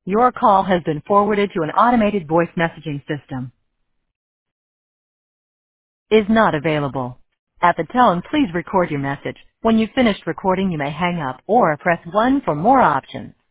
Your call has been forwarded to an automated voice messaging system. Is not available. At the tone, please record your message. When you've finished recording, you may hang up or press 1 for more options.